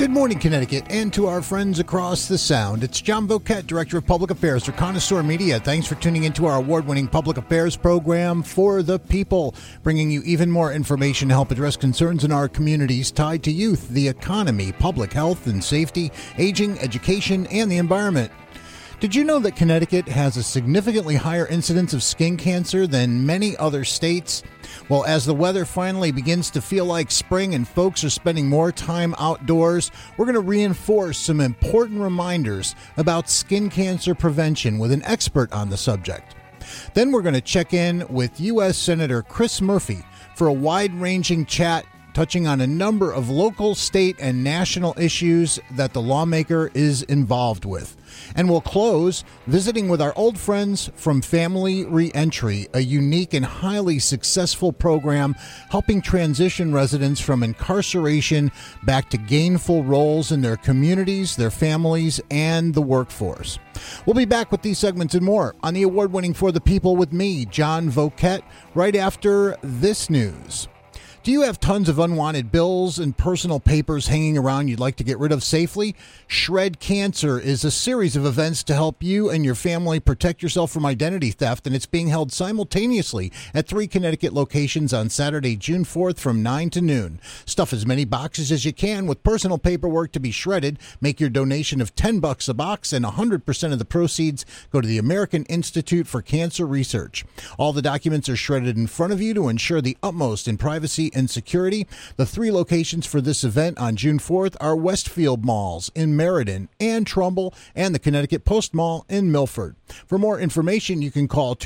Good morning, Connecticut, and to our friends across the Sound. It's John Voquette, Director of Public Affairs for Connoisseur Media. Thanks for tuning into our award-winning public affairs program, For the People, bringing you even more information to help address concerns in our communities tied to youth, the economy, public health and safety, aging, education, and the environment. Did you know that Connecticut has a significantly higher incidence of skin cancer than many other states? Well, as the weather finally begins to feel like spring and folks are spending more time outdoors, we're going to reinforce some important reminders about skin cancer prevention with an expert on the subject. Then we're going to check in with U.S. Senator Chris Murphy for a wide-ranging chat touching on a number of local, state, and national issues that the lawmaker is involved with. And we'll close visiting with our old friends from Family Reentry, a unique and highly successful program helping transition residents from incarceration back to gainful roles in their communities, their families, and the workforce. We'll be back with these segments and more on the award-winning For the People with me, John Voquette, right after this news. Do you have tons of unwanted bills and personal papers hanging around you'd like to get rid of safely? Shred Cancer is a series of events to help you and your family protect yourself from identity theft, and it's being held simultaneously at 3 Connecticut locations on Saturday, June 4th from 9 to noon. Stuff as many boxes as you can with personal paperwork to be shredded. Make your donation of $10 a box, and 100% of the proceeds go to the American Institute for Cancer Research. All the documents are shredded in front of you to ensure the utmost in privacy and security. The 3 locations for this event on June 4th are Westfield Malls in Meriden and Trumbull and the Connecticut Post Mall in Milford. For more information, you can call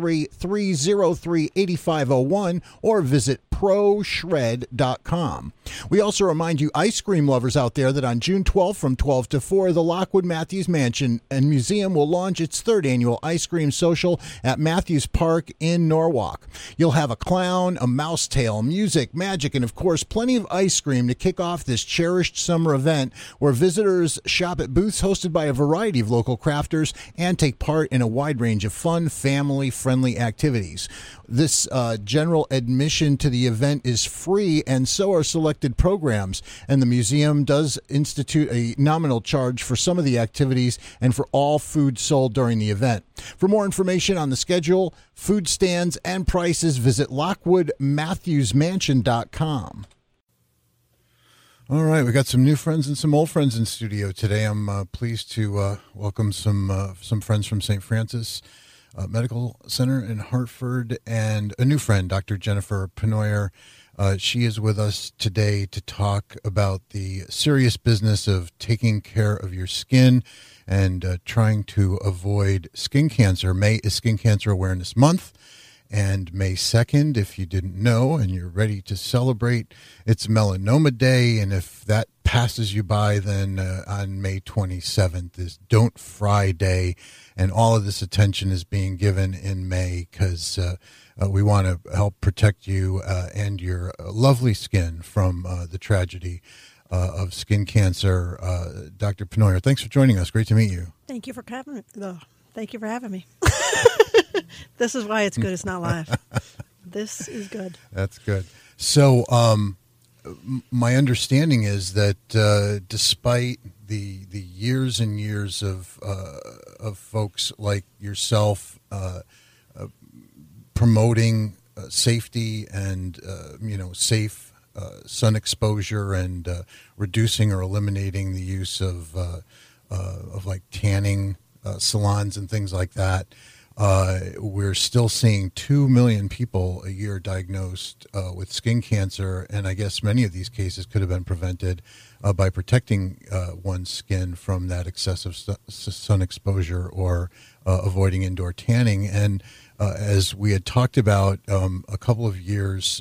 203-303-8501 or visit proshred.com. We also remind you ice cream lovers out there that on June 12th from 12 to 4, the Lockwood Matthews Mansion and Museum will launch its 3rd annual ice cream social at Matthews Park in Norwalk. You'll have a clown, a mouse tail, music, magic, and of course plenty of ice cream to kick off this cherished summer event where visitors shop at booths hosted by a variety of local crafters and take part in a wide range of fun, family-friendly activities. This general admission to the event is free, and so are selected programs. And the museum does institute a nominal charge for some of the activities and for all food sold during the event. For more information on the schedule, food stands, and prices, visit lockwoodmatthewsmansion.com. All right, we got some new friends and some old friends in studio today. I'm pleased to welcome some friends from St. Francis Medical Center in Hartford and a new friend, Dr. Jennifer Penoyer. She is with us today to talk about the serious business of taking care of your skin and trying to avoid skin cancer. May is Skin Cancer Awareness Month. And May 2nd, if you didn't know and you're ready to celebrate, it's Melanoma Day. And if that passes you by, then on May 27th is Don't Fry Day. And all of this attention is being given in May because we want to help protect you and your lovely skin from the tragedy of skin cancer. Dr. Penoyer, thanks for joining us. Great to meet you. Thank you for having me. Thank you for having me. This is why it's good. It's not live. This is good. That's good. So my understanding is that despite the years and years of folks like yourself promoting safety and safe sun exposure and reducing or eliminating the use of like tanning salons and things like that, we're still seeing 2 million people a year diagnosed with skin cancer, and I guess many of these cases could have been prevented by protecting one's skin from that excessive sun exposure or avoiding indoor tanning. And as we had talked about a couple of years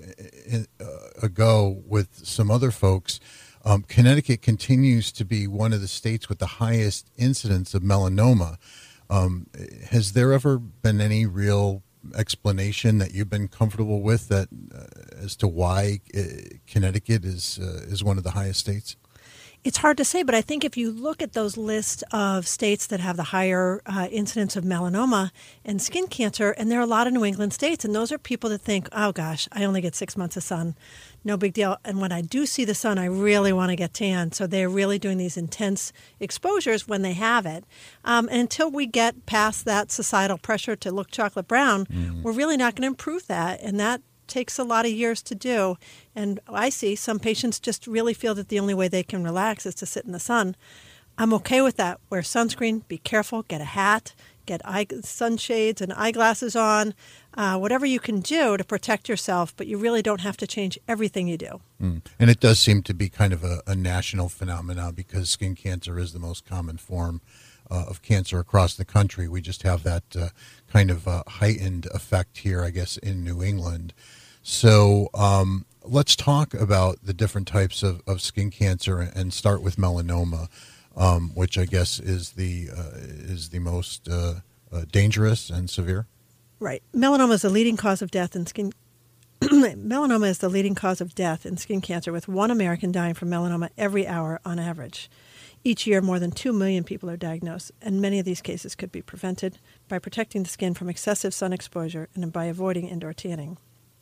ago with some other folks, Connecticut continues to be one of the states with the highest incidence of melanoma. Has there ever been any real explanation that you've been comfortable with that as to why Connecticut is one of the highest states? It's hard to say, but I think if you look at those lists of states that have the higher incidence of melanoma and skin cancer, and there are a lot of New England states, and those are people that think, oh gosh, I only get 6 months of sun, no big deal. And when I do see the sun, I really want to get tan. So they're really doing these intense exposures when they have it. And until we get past that societal pressure to look chocolate brown, we're really not going to improve that. And that takes a lot of years to do. And I see some patients just really feel that the only way they can relax is to sit in the sun. I'm okay with that. Wear sunscreen, be careful, get a hat, get sunshades and eyeglasses on, whatever you can do to protect yourself, but you really don't have to change everything you do. And it does seem to be kind of a national phenomenon because skin cancer is the most common form of cancer across the country. We just have that kind of heightened effect here, I guess, in New England. So let's talk about the different types of skin cancer and start with melanoma, which I guess is the most dangerous and severe. Right. Melanoma is the leading cause of death in skin. Melanoma is the leading cause of death in skin cancer, with 1 American dying from melanoma every hour on average. Each year, more than 2 million people are diagnosed, and many of these cases could be prevented by protecting the skin from excessive sun exposure and by avoiding indoor tanning.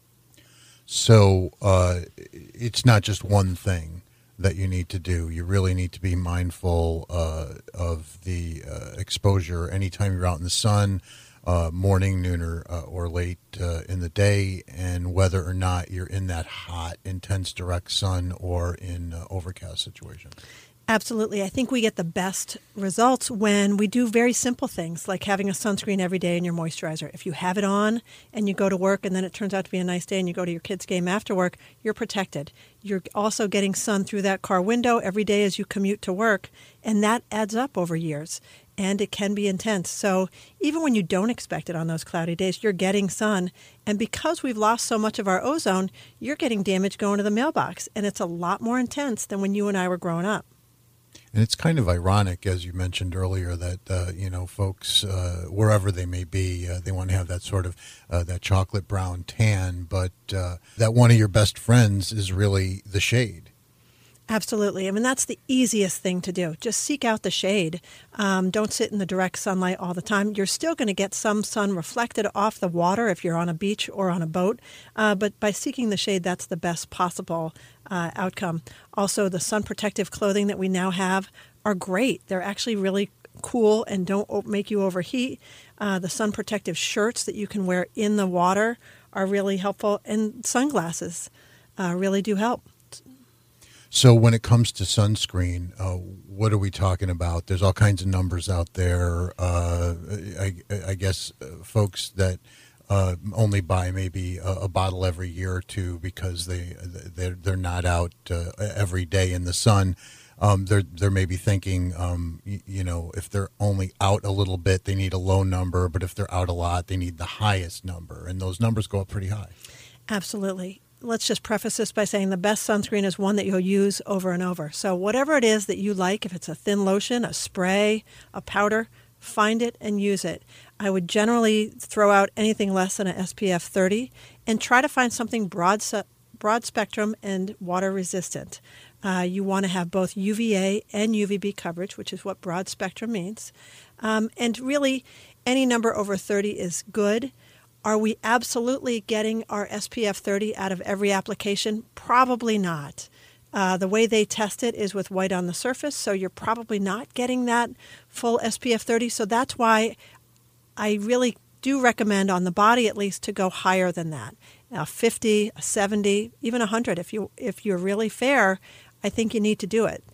So it's not just one thing that you need to do. You really need to be mindful of the exposure anytime you're out in the sun, morning, noon, or late in the day, and whether or not you're in that hot, intense, direct sun or in overcast situation. Absolutely. I think we get the best results when we do very simple things like having a sunscreen every day and your moisturizer. If you have it on and you go to work and then it turns out to be a nice day and you go to your kid's game after work, you're protected. You're also getting sun through that car window every day as you commute to work, and that adds up over years. And it can be intense. So even when you don't expect it on those cloudy days, you're getting sun. And because we've lost so much of our ozone, you're getting damage going to the mailbox. And it's a lot more intense than when you and I were growing up. And it's kind of ironic, as you mentioned earlier, that, folks, wherever they may be, they want to have that sort of that chocolate brown tan, but that one of your best friends is really the shade. Absolutely. I mean, that's the easiest thing to do. Just seek out the shade. Don't sit in the direct sunlight all the time. You're still going to get some sun reflected off the water if you're on a beach or on a boat. But by seeking the shade, that's the best possible outcome. Also, the sun protective clothing that we now have are great. They're actually really cool and don't make you overheat. The sun protective shirts that you can wear in the water are really helpful. And sunglasses really do help. So when it comes to sunscreen, what are we talking about? There's all kinds of numbers out there. I guess folks that only buy maybe a bottle every year or two because they're not out every day in the sun. They're maybe thinking, if they're only out a little bit, they need a low number, but if they're out a lot, they need the highest number, and those numbers go up pretty high. Absolutely. Let's just preface this by saying the best sunscreen is one that you'll use over and over. So whatever it is that you like, if it's a thin lotion, a spray, a powder, find it and use it. I would generally throw out anything less than an SPF 30 and try to find something broad spectrum and water resistant. You want to have both UVA and UVB coverage, which is what broad spectrum means. And really, any number over 30 is good. Are we absolutely getting our SPF 30 out of every application? Probably not. The way they test it is with white on the surface, so you're probably not getting that full SPF 30. So that's why I really do recommend on the body at least to go higher than that. 50, 70, even 100. If you're really fair, I think you need to do it.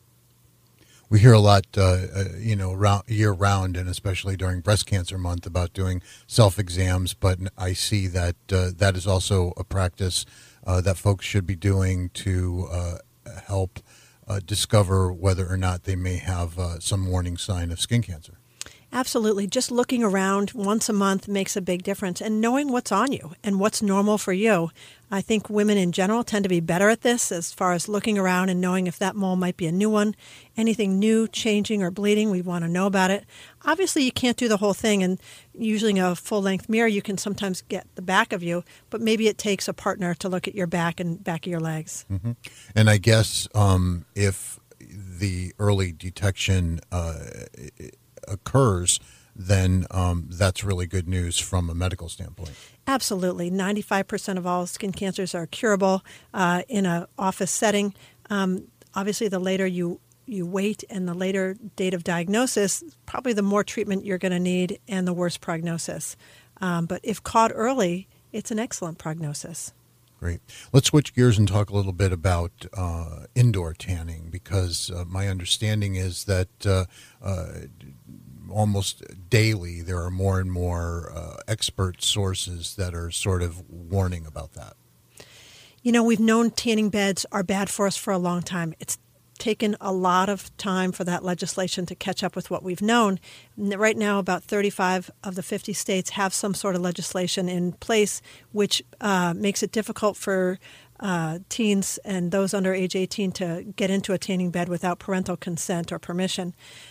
We hear a lot, year-round, and especially during Breast Cancer Month, about doing self-exams, but I see that that is also a practice that folks should be doing to help discover whether or not they may have some warning sign of skin cancer. Absolutely. Just looking around once a month makes a big difference, and knowing what's on you and what's normal for you. I think women in general tend to be better at this as far as looking around and knowing if that mole might be a new one. Anything new, changing, or bleeding, we want to know about it. Obviously, you can't do the whole thing, and using a full-length mirror, you can sometimes get the back of you, but maybe it takes a partner to look at your back and back of your legs. Mm-hmm. And I guess if the early detection occurs, then that's really good news from a medical standpoint. Absolutely. 95% of all skin cancers are curable in an office setting. Obviously, the later you wait and the later date of diagnosis, probably the more treatment you're going to need and the worse prognosis. But if caught early, it's an excellent prognosis. Great. Let's switch gears and talk a little bit about indoor tanning, because my understanding is that almost daily there are more and more expert sources that are sort of warning about that. You know, we've known tanning beds are bad for us for a long time. It's taken a lot of time for that legislation to catch up with what we've known. Right now, about 35 of the 50 states have some sort of legislation in place, which makes it difficult for teens and those under age 18 to get into a tanning bed without parental consent or permission.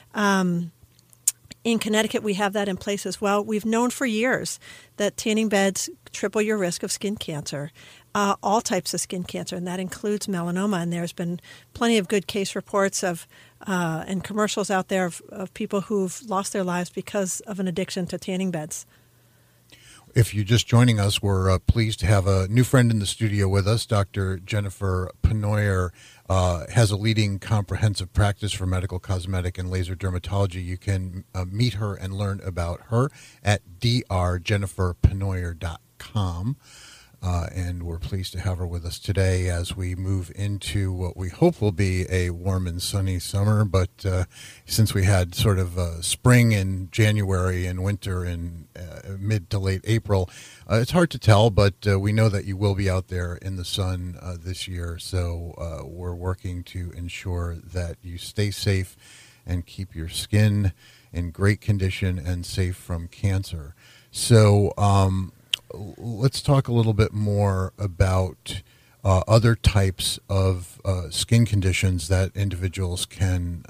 In Connecticut, we have that in place as well. We've known for years that tanning beds triple your risk of skin cancer, all types of skin cancer, and that includes melanoma. And there's been plenty of good case reports of and commercials out there of people who've lost their lives because of an addiction to tanning beds. If you're just joining us, we're pleased to have a new friend in the studio with us. Dr. Jennifer Penoyer has a leading comprehensive practice for medical, cosmetic, and laser dermatology. You can meet her and learn about her at drjenniferpenoyer.com. And we're pleased to have her with us today as we move into what we hope will be a warm and sunny summer. But since we had sort of spring in January and winter in mid to late April, it's hard to tell, but we know that you will be out there in the sun this year. So we're working to ensure that you stay safe and keep your skin in great condition and safe from cancer. So let's talk a little bit more about other types of skin conditions that individuals can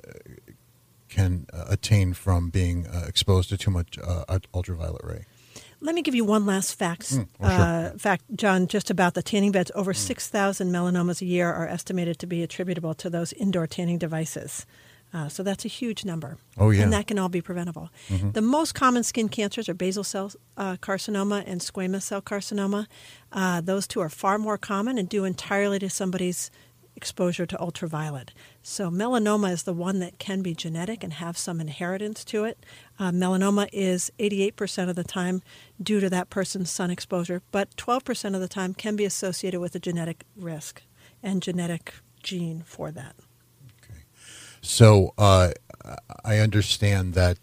attain from being exposed to too much ultraviolet ray. Let me give you one last fact, John, just about the tanning beds. Over 6,000 melanomas a year are estimated to be attributable to those indoor tanning devices. So that's a huge number. Oh, yeah. And that can all be preventable. Mm-hmm. The most common skin cancers are basal cell carcinoma and squamous cell carcinoma. Those two are far more common and due entirely to somebody's exposure to ultraviolet. So melanoma is the one that can be genetic and have some inheritance to it. Melanoma is 88% of the time due to that person's sun exposure, but 12% of the time can be associated with a genetic risk and genetic gene for that. So I understand that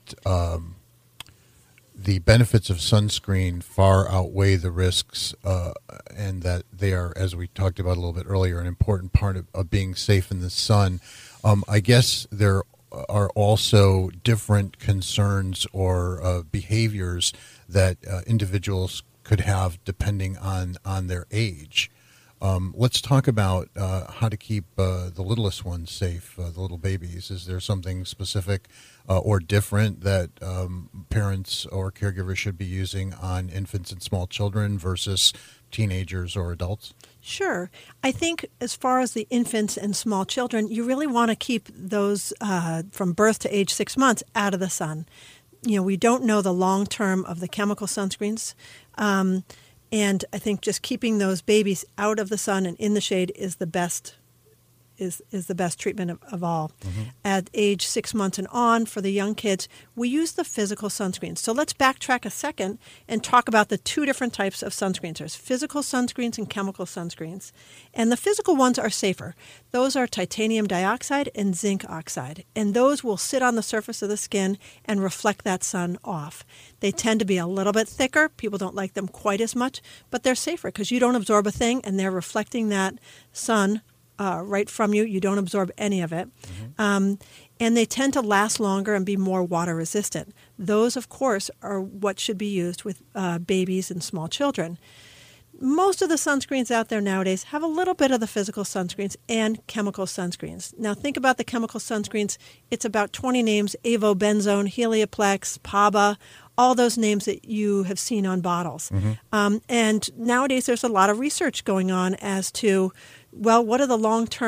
the benefits of sunscreen far outweigh the risks, and that they are, as we talked about a little bit earlier, an important part of being safe in the sun. I guess there are also different concerns or behaviors that individuals could have depending on their age. Let's talk about how to keep the littlest ones safe, the little babies. Is there something specific or different that parents or caregivers should be using on infants and small children versus teenagers or adults? Sure. I think as far as the infants and small children, you really want to keep those from birth to age 6 months out of the sun. You know, we don't know the long term of the chemical sunscreens. And I think just keeping those babies out of the sun and in the shade is the best is the best treatment of all. Mm-hmm. At age 6 months and on, for the young kids, we use the physical sunscreens. So let's backtrack a second and talk about the two different types of sunscreens. There's physical sunscreens and chemical sunscreens. And the physical ones are safer. Those are titanium dioxide and zinc oxide. And those will sit on the surface of the skin and reflect that sun off. They tend to be a little bit thicker. People don't like them quite as much, but they're safer because you don't absorb a thing and they're reflecting that sun right from you. You don't absorb any of it. Mm-hmm. And they tend to last longer and be more water resistant. Those, of course, are what should be used with babies and small children. Most of the sunscreens out there nowadays have a little bit of the physical sunscreens and chemical sunscreens. Now think about the chemical sunscreens. It's about 20 names: avobenzone, Helioplex, PABA, all those names that you have seen on bottles. Mm-hmm. And nowadays there's a lot of research going on as to, well, what are the long-term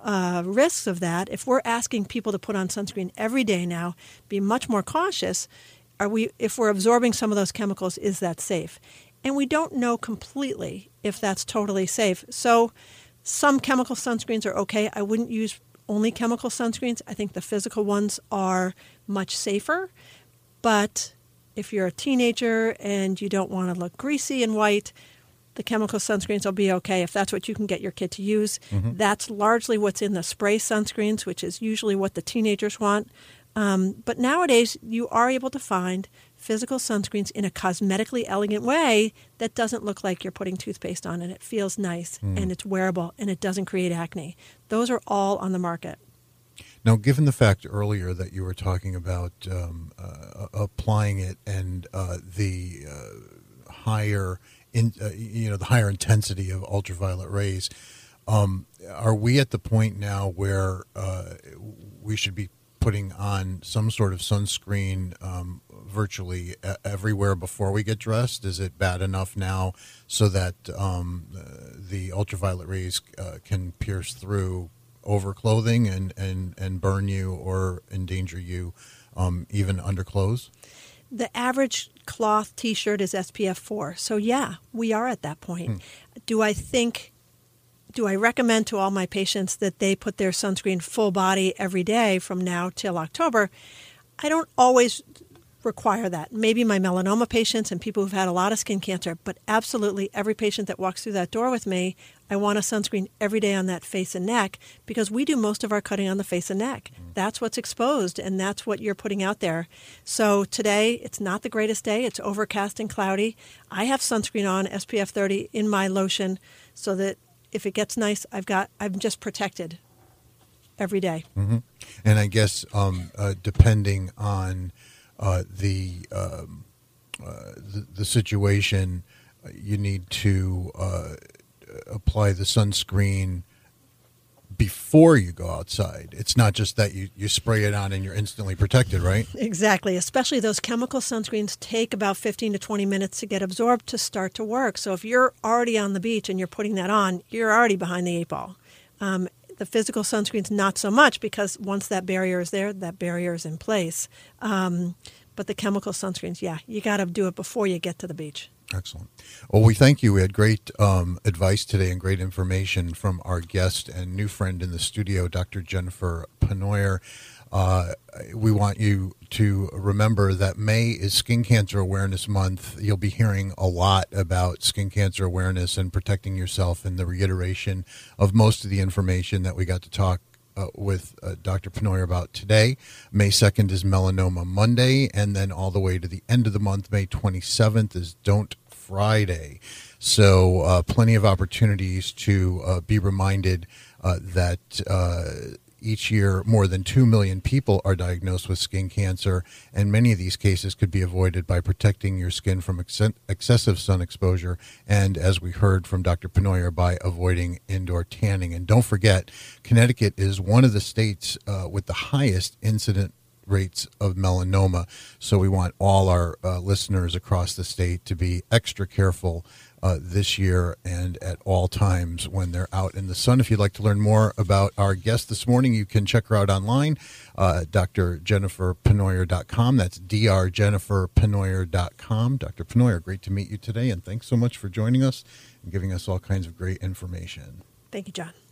risks of that, if we're asking people to put on sunscreen every day now, be much more cautious. If we're absorbing some of those chemicals, is that safe? And we don't know completely if that's totally safe. So some chemical sunscreens are okay. I wouldn't use only chemical sunscreens. I think the physical ones are much safer. But if you're a teenager and you don't want to look greasy and white, the chemical sunscreens will be okay if that's what you can get your kid to use. Mm-hmm. That's largely what's in the spray sunscreens, which is usually what the teenagers want. But nowadays, you are able to find physical sunscreens in a cosmetically elegant way that doesn't look like you're putting toothpaste on, and it feels nice, and it's wearable, and it doesn't create acne. Those are all on the market. Now, given the fact earlier that you were talking about applying it and the higher the higher intensity of ultraviolet rays, are we at the point now where we should be putting on some sort of sunscreen virtually everywhere before we get dressed? Is it bad enough now so that the ultraviolet rays can pierce through over clothing and burn you or endanger you even under clothes? The average cloth T-shirt is SPF 4. So, yeah, we are at that point. Do I recommend to all my patients that they put their sunscreen full body every day from now till October? I don't always require that. Maybe my melanoma patients and people who've had a lot of skin cancer, but absolutely every patient that walks through that door with me, I want a sunscreen every day on that face and neck because we do most of our cutting on the face and neck. That's what's exposed, and that's what you're putting out there. So today, it's not the greatest day. It's overcast and cloudy. I have sunscreen on, SPF 30, in my lotion so that if it gets nice, I'm just protected every day. Mm-hmm. And I guess depending on the situation, you need to apply the sunscreen before you go outside. It's not just that you spray it on and you're instantly protected, right? Exactly. Especially those chemical sunscreens take about 15 to 20 minutes to get absorbed to start to work. So if you're already on the beach and you're putting that on, you're already behind the eight ball. The physical sunscreens, not so much, because once that barrier is there, that barrier is in place. But the chemical sunscreens, yeah, you got to do it before you get to the beach. Excellent. Well, we thank you. We had great advice today and great information from our guest and new friend in the studio, Dr. Jennifer Penoyer. We want you to remember that May is Skin Cancer Awareness Month. You'll be hearing a lot about skin cancer awareness and protecting yourself and the reiteration of most of the information that we got to talk with Dr. Penoyer about today. May 2nd is Melanoma Monday, and then all the way to the end of the month, May 27th, is Don't Friday. So plenty of opportunities to be reminded that each year more than 2 million people are diagnosed with skin cancer, and many of these cases could be avoided by protecting your skin from excessive sun exposure, and as we heard from Dr. Penoyer, by avoiding indoor tanning. And don't forget, Connecticut is one of the states with the highest incident rates of melanoma, so we want all our listeners across the state to be extra careful this year and at all times when they're out in the sun. If you'd like to learn more about our guest this morning, you can check her out online, drjenniferpenoyer.com. That's drjenniferpenoyer.com. Dr. Penoyer, great to meet you today, and thanks so much for joining us and giving us all kinds of great information. Thank you, John.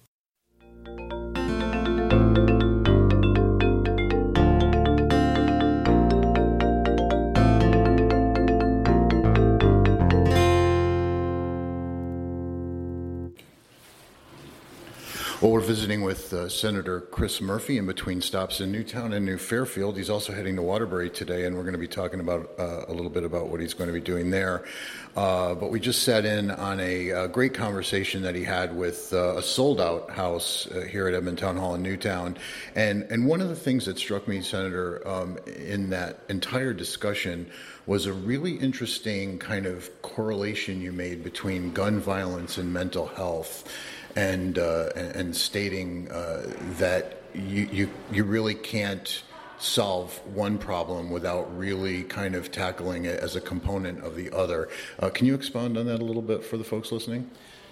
Well, we're visiting with Senator Chris Murphy in between stops in Newtown and New Fairfield. He's also heading to Waterbury today, and we're going to be talking about a little bit about what he's going to be doing there. But we just sat in on a great conversation that he had with a sold-out house here at Edmond Town Hall in Newtown. And one of the things that struck me, Senator, in that entire discussion was a really interesting kind of correlation you made between gun violence and mental health. And stating that you really can't solve one problem without really kind of tackling it as a component of the other. Can you expound on that a little bit for the folks listening?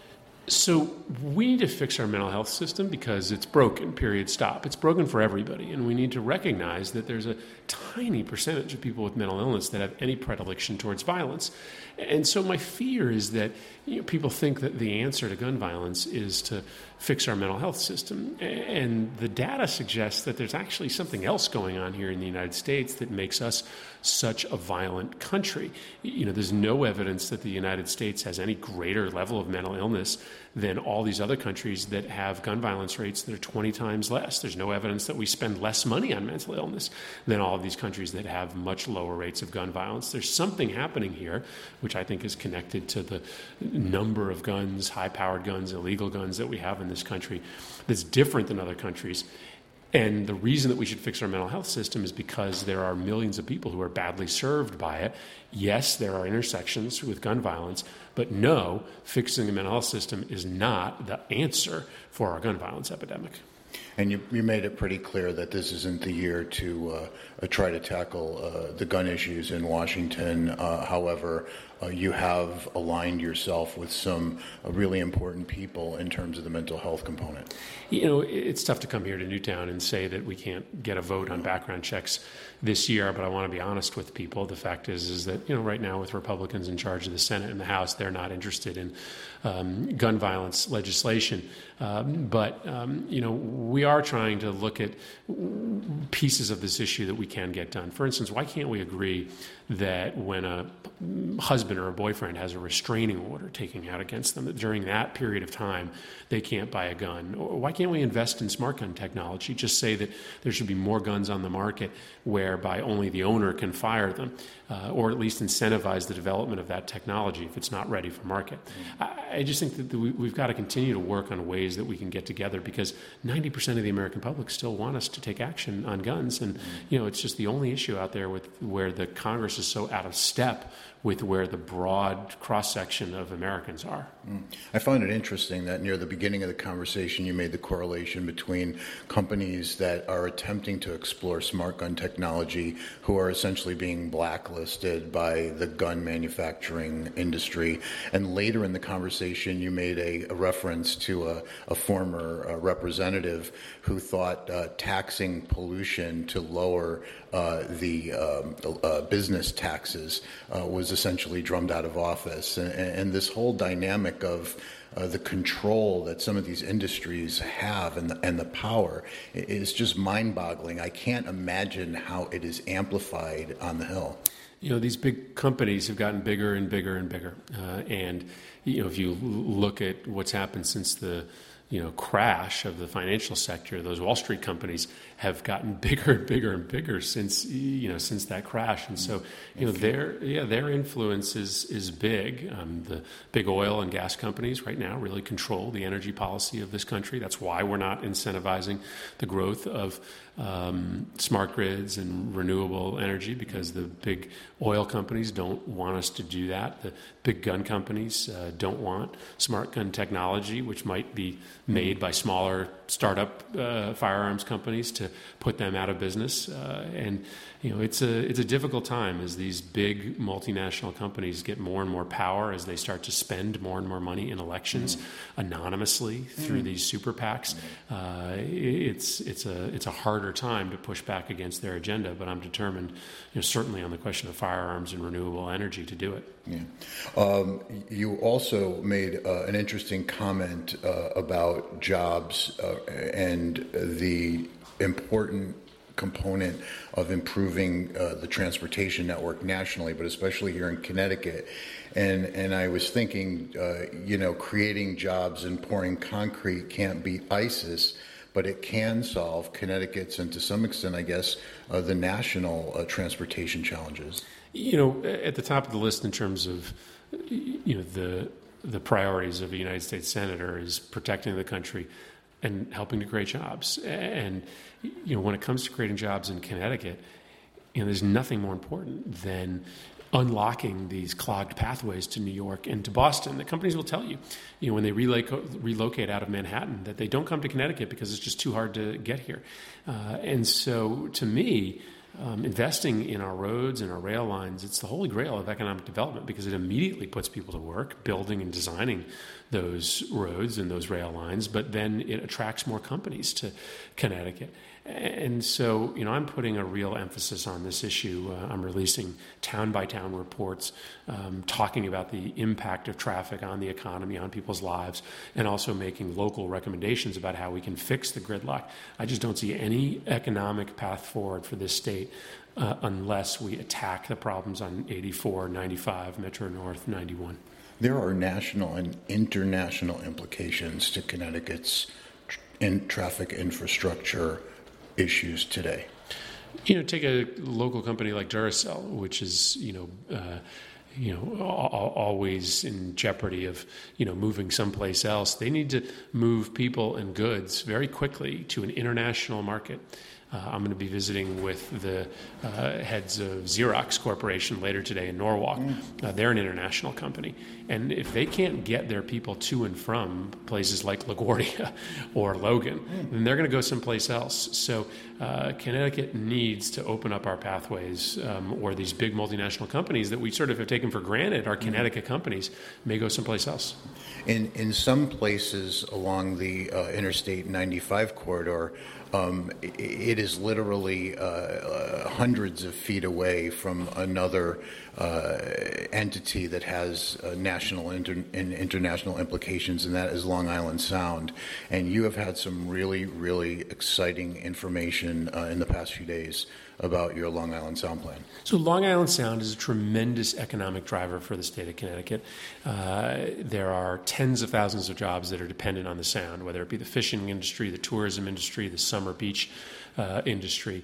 So we need to fix our mental health system because it's broken, period, stop. It's broken for everybody, and we need to recognize that there's a tiny percentage of people with mental illness that have any predilection towards violence. And so my fear is that people think that the answer to gun violence is to fix our mental health system. And the data suggests that there's actually something else going on here in the United States that makes us such a violent country. There's no evidence that the United States has any greater level of mental illness than all these other countries that have gun violence rates that are 20 times less. There's no evidence that we spend less money on mental illness than all of these countries that have much lower rates of gun violence. There's something happening here, which I think is connected to the number of guns, high-powered guns, illegal guns that we have in this country that's different than other countries. And the reason that we should fix our mental health system is because there are millions of people who are badly served by it. Yes, there are intersections with gun violence, but no, fixing the mental health system is not the answer for our gun violence epidemic. And you made it pretty clear that this isn't the year to try to tackle the gun issues in Washington. However, you have aligned yourself with some really important people in terms of the mental health component. It's tough to come here to Newtown and say that we can't get a vote on background checks this year, but I want to be honest with people. The fact is that, right now with Republicans in charge of the Senate and the House, they're not interested in gun violence legislation. But we are trying to look at pieces of this issue that we can get done. For instance, why can't we agree that when a husband or a boyfriend has a restraining order taken out against them, that during that period of time they can't buy a gun? Or why can't we invest in smart gun technology? Just say that there should be more guns on the market whereby only the owner can fire them, or at least incentivize the development of that technology if it's not ready for market. I just think that we've got to continue to work on ways that we can get together, because 90% of the American public still want us to take action on guns. And, it's just the only issue out there where the Congress is so out of step with where the broad cross-section of Americans are. I find it interesting that near the beginning of the conversation you made the correlation between companies that are attempting to explore smart gun technology who are essentially being blacklisted by the gun manufacturing industry. And later in the conversation you made a reference to a former representative who thought taxing pollution to lower the business taxes was essentially drummed out of office. And this whole dynamic of the control that some of these industries have and the power is just mind-boggling. I can't imagine how it is amplified on the Hill. These big companies have gotten bigger and bigger and bigger. And if you look at what's happened since the crash of the financial sector, those Wall Street companies have gotten bigger and bigger and bigger since that crash. And so, their influence is big. The big oil and gas companies right now really control the energy policy of this country. That's why we're not incentivizing the growth of smart grids and renewable energy, because the big oil companies don't want us to do that. The big gun companies don't want smart gun technology, which might be made by smaller startup firearms companies, to put them out of business. And it's a difficult time as these big multinational companies get more and more power, as they start to spend more and more money in elections anonymously through these super PACs. It's a harder time to push back against their agenda, but I'm determined, certainly on the question of firearms and renewable energy, to do it. Yeah. You also made an interesting comment about jobs and the important component of improving the transportation network nationally, but especially here in Connecticut. And I was thinking, creating jobs and pouring concrete can't beat ISIS, but it can solve Connecticut's and to some extent, I guess, the national transportation challenges. At the top of the list in terms of, the priorities of a United States Senator is protecting the country and helping to create jobs. And, when it comes to creating jobs in Connecticut, there's nothing more important than unlocking these clogged pathways to New York and to Boston. The companies will tell you, when they relocate out of Manhattan, that they don't come to Connecticut because it's just too hard to get here. And so, to me, investing in our roads and our rail lines, it's the holy grail of economic development because it immediately puts people to work building and designing those roads and those rail lines, but then it attracts more companies to Connecticut. And so, I'm putting a real emphasis on this issue. I'm releasing town-by-town reports talking about the impact of traffic on the economy, on people's lives, and also making local recommendations about how we can fix the gridlock. I just don't see any economic path forward for this state unless we attack the problems on 84, 95, Metro North, 91. There are national and international implications to Connecticut's traffic infrastructure issues today. Take a local company like Duracell, which is, always in jeopardy of, moving someplace else. They need to move people and goods very quickly to an international market. I'm going to be visiting with the heads of Xerox Corporation later today in Norwalk. They're an international company. And if they can't get their people to and from places like LaGuardia or Logan, then they're going to go someplace else. So Connecticut needs to open up our pathways, or these big multinational companies that we sort of have taken for granted, our Connecticut companies, may go someplace else. In some places along the Interstate 95 corridor, it is literally hundreds of feet away from another entity that has national and international implications, and that is Long Island Sound. And you have had some really, really exciting information in the past few days about your Long Island Sound plan. So Long Island Sound is a tremendous economic driver for the state of Connecticut. There are tens of thousands of jobs that are dependent on the Sound, whether it be the fishing industry, the tourism industry, the summer beach industry.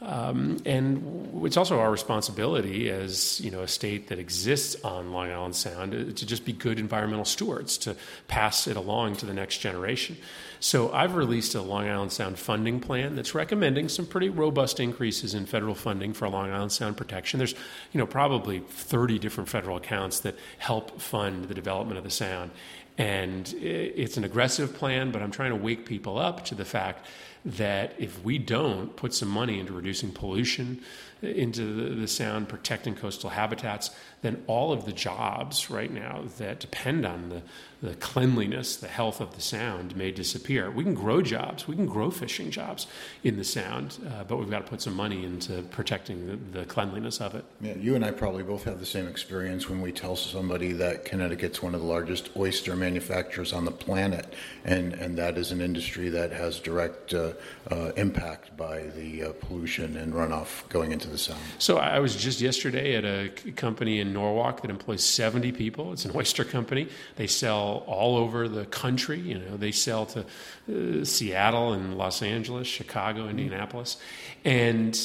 And it's also our responsibility as, a state that exists on Long Island Sound to just be good environmental stewards, to pass it along to the next generation. So I've released a Long Island Sound funding plan that's recommending some pretty robust increases in federal funding for Long Island Sound protection. There's, probably 30 different federal accounts that help fund the development of the Sound. And it's an aggressive plan, but I'm trying to wake people up to the fact that if we don't put some money into reducing pollution into the Sound, protecting coastal habitats, then all of the jobs right now that depend on the cleanliness, the health of the Sound may disappear. We can grow jobs, we can grow fishing jobs in the Sound, but we've got to put some money into protecting the cleanliness of it. Yeah, you and I probably both have the same experience when we tell somebody that Connecticut's one of the largest oyster manufacturers on the planet, and that is an industry that has direct impact by the pollution and runoff going into the Sound. So I was just yesterday at a company in Norwalk that employs 70 people. It's an oyster company. They sell all over the country. They sell to Seattle and Los Angeles, Chicago, Indianapolis. And,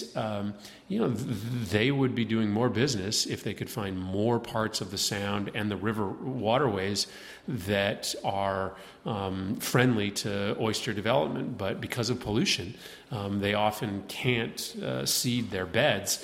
they would be doing more business if they could find more parts of the Sound and the river waterways that are friendly to oyster development. But because of pollution, they often can't seed their beds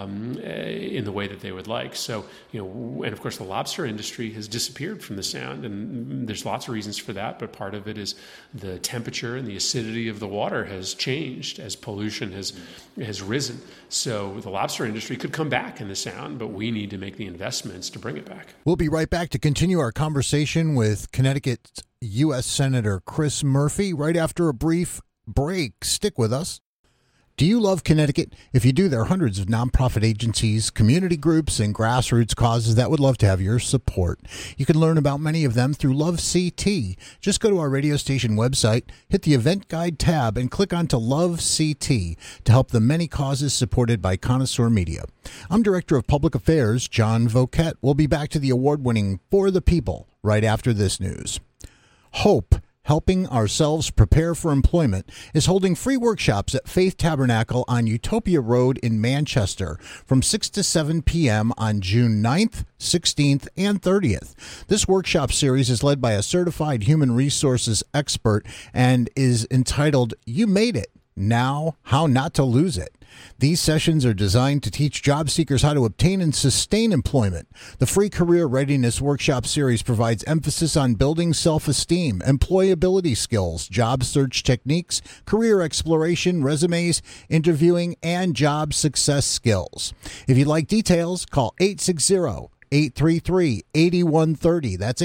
in the way that they would like. So, and of course the lobster industry has disappeared from the Sound, and there's lots of reasons for that, but part of it is the temperature and the acidity of the water has changed as pollution has risen. So the lobster industry could come back in the Sound, but we need to make the investments to bring it back. We'll be right back to continue our conversation with Connecticut's U.S. Senator Chris Murphy right after a brief break. Stick with us. Do you love Connecticut? If you do, there are hundreds of nonprofit agencies, community groups, and grassroots causes that would love to have your support. You can learn about many of them through Love CT. Just go to our radio station website, hit the event guide tab, and click onto Love CT to help the many causes supported by Connoisseur Media. I'm Director of Public Affairs, John Voquette. We'll be back to the award-winning For the People right after this news. Hope, Helping Ourselves Prepare for Employment, is holding free workshops at Faith Tabernacle on Utopia Road in Manchester from 6 to 7 p.m. on June 9th, 16th, and 30th. This workshop series is led by a certified human resources expert and is entitled You Made It. Now, how not to lose it. These sessions are designed to teach job seekers how to obtain and sustain employment. The free Career Readiness Workshop series provides emphasis on building self-esteem, employability skills, job search techniques, career exploration, resumes, interviewing, and job success skills. If you'd like details, call 860-833-8130. That's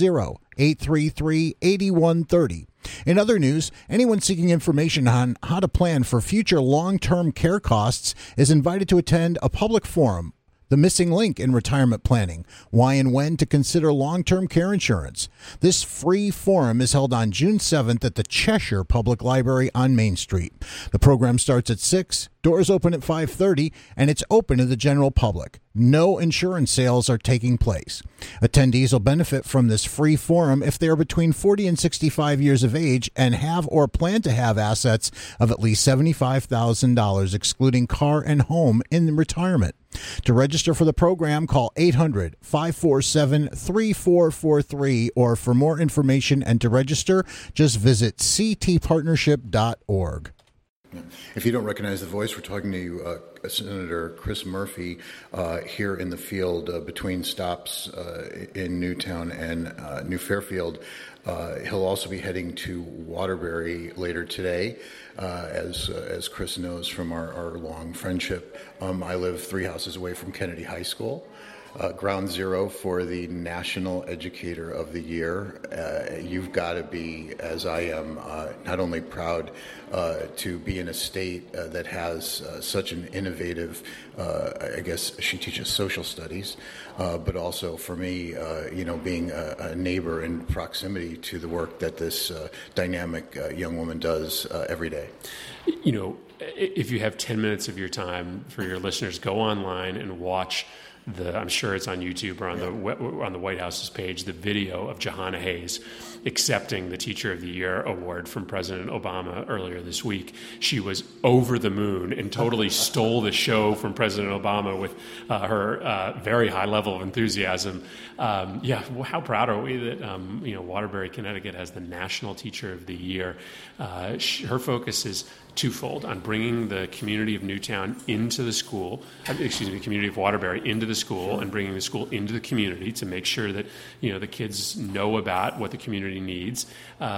860-833-8130. In other news, anyone seeking information on how to plan for future long-term care costs is invited to attend a public forum, The Missing Link in Retirement Planning, Why and When to Consider Long-Term Care Insurance. This free forum is held on June 7th at the Cheshire Public Library on Main Street. The program starts at 6, doors open at 5:30, and it's open to the general public. No insurance sales are taking place. Attendees will benefit from this free forum if they are between 40 and 65 years of age and have or plan to have assets of at least $75,000, excluding car and home, in retirement. To register for the program, call 800-547-3443, or for more information and to register, just visit ctpartnership.org. If you don't recognize the voice, we're talking to Senator Chris Murphy here in the field between stops in Newtown and New Fairfield. He'll also be heading to Waterbury later today. As Chris knows from our long friendship, I live 3 houses away from Kennedy High School. Ground zero for the National Educator of the Year. You've got to be, as I am, not only proud to be in a state that has such an innovative, I guess she teaches social studies, but also for me, being a neighbor in proximity to the work that this dynamic young woman does every day. If you have 10 minutes of your time, for your listeners, go online and watch I'm sure it's on YouTube or on the White House's page, the video of Jahana Hayes accepting the Teacher of the Year award from President Obama earlier this week. She was over the moon and totally stole the show from President Obama with her very high level of enthusiasm. How proud are we that Waterbury, Connecticut has the National Teacher of the Year. Her focus is twofold: on bringing the community of Newtown into the school, the community of Waterbury into the school, and bringing the school into the community to make sure that the kids know about what the community needs,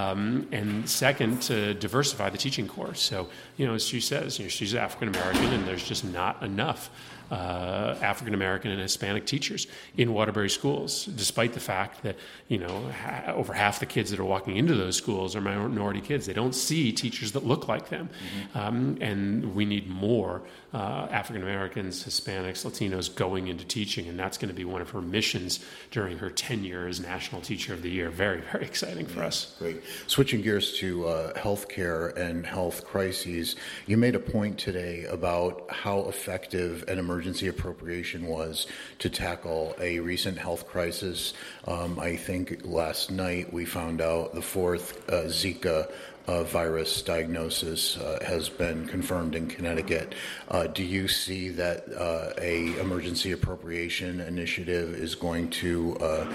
and second, to diversify the teaching corps. So as she says, she's African American, and there's just not enough African American and Hispanic teachers in Waterbury schools, despite the fact that over half the kids that are walking into those schools are minority kids. They don't see teachers that look like them, and we need more African Americans, Hispanics, Latinos going into teaching, and that's going to be one of her missions during her tenure as National Teacher of the Year. Very, very exciting for us. Great. Switching gears to healthcare and health crises, you made a point today about how effective an emergency appropriation was to tackle a recent health crisis. I think last night we found out the 4th Zika virus diagnosis has been confirmed in Connecticut. Do you see that a emergency appropriation initiative is going to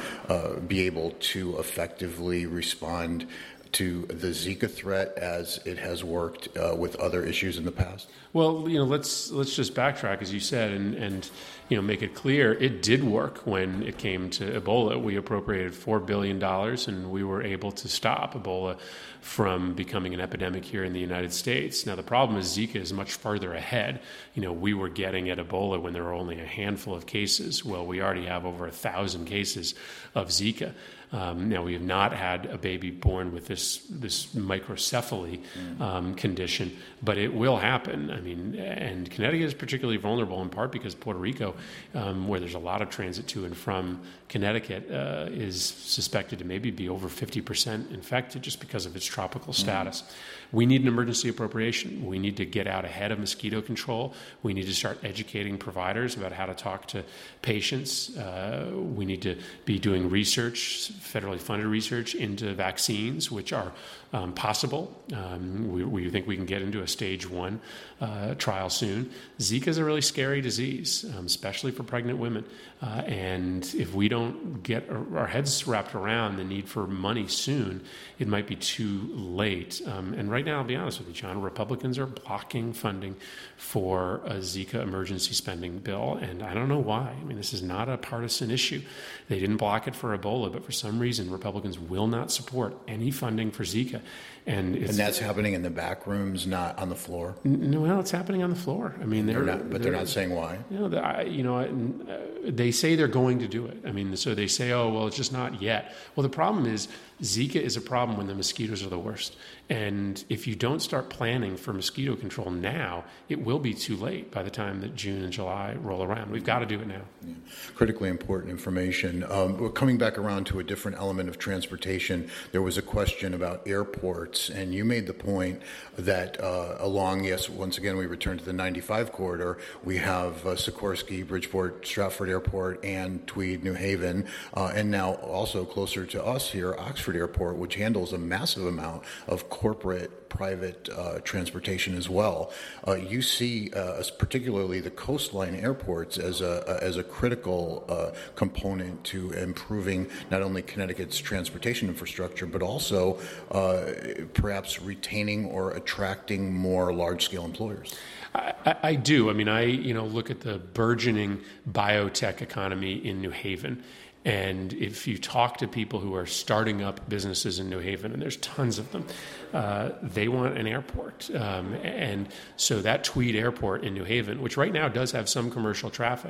be able to effectively respond to the Zika threat as it has worked with other issues in the past? Well, let's just backtrack, as you said, and make it clear it did work when it came to Ebola. We appropriated $4 billion, and we were able to stop Ebola from becoming an epidemic here in the United States. Now, the problem is Zika is much farther ahead. We were getting at Ebola when there were only a handful of cases. Well, we already have over 1,000 cases of Zika. Now, we have not had a baby born with this microcephaly condition, but it will happen. And Connecticut is particularly vulnerable in part because Puerto Rico, where there's a lot of transit to and from Connecticut, is suspected to maybe be over 50% infected just because of its tropical status. We need an emergency appropriation. We need to get out ahead of mosquito control. We need to start educating providers about how to talk to patients. We need to be doing research, federally funded research into vaccines, which are possible. We think we can get into a stage 1 trial soon. Zika is a really scary disease, especially for pregnant women. And if we don't get our heads wrapped around the need for money soon, it might be too late. And right now, I'll be honest with you, John, Republicans are blocking funding for a Zika emergency spending bill. And I don't know why. I mean, this is not a partisan issue. They didn't block it for Ebola, but for some reason, Republicans will not support any funding for Zika. And that's happening in the back rooms, not on the floor. Well, it's happening on the floor. I mean, they're not saying why. They say they're going to do it. I mean, so they say, oh, well, it's just not yet. Well, the problem is Zika is a problem when the mosquitoes are the worst. And if you don't start planning for mosquito control now, it will be too late by the time that June and July roll around. We've got to do it now. Yeah. Critically important information. We're coming back around to a different element of transportation. There was a question about airports, and you made the point that once again, we return to the 95 corridor. We have Sikorsky, Bridgeport, Stratford Airport, and Tweed, New Haven, and now also closer to us here, Oxford Airport, which handles a massive amount of corporate private transportation as well. You see, particularly the coastline airports, as a critical component to improving not only Connecticut's transportation infrastructure, but also perhaps retaining or attracting more large-scale employers. I do. I mean, I look at the burgeoning biotech economy in New Haven. And if you talk to people who are starting up businesses in New Haven, and there's tons of them, they want an airport. And so that Tweed Airport in New Haven, which right now does have some commercial traffic,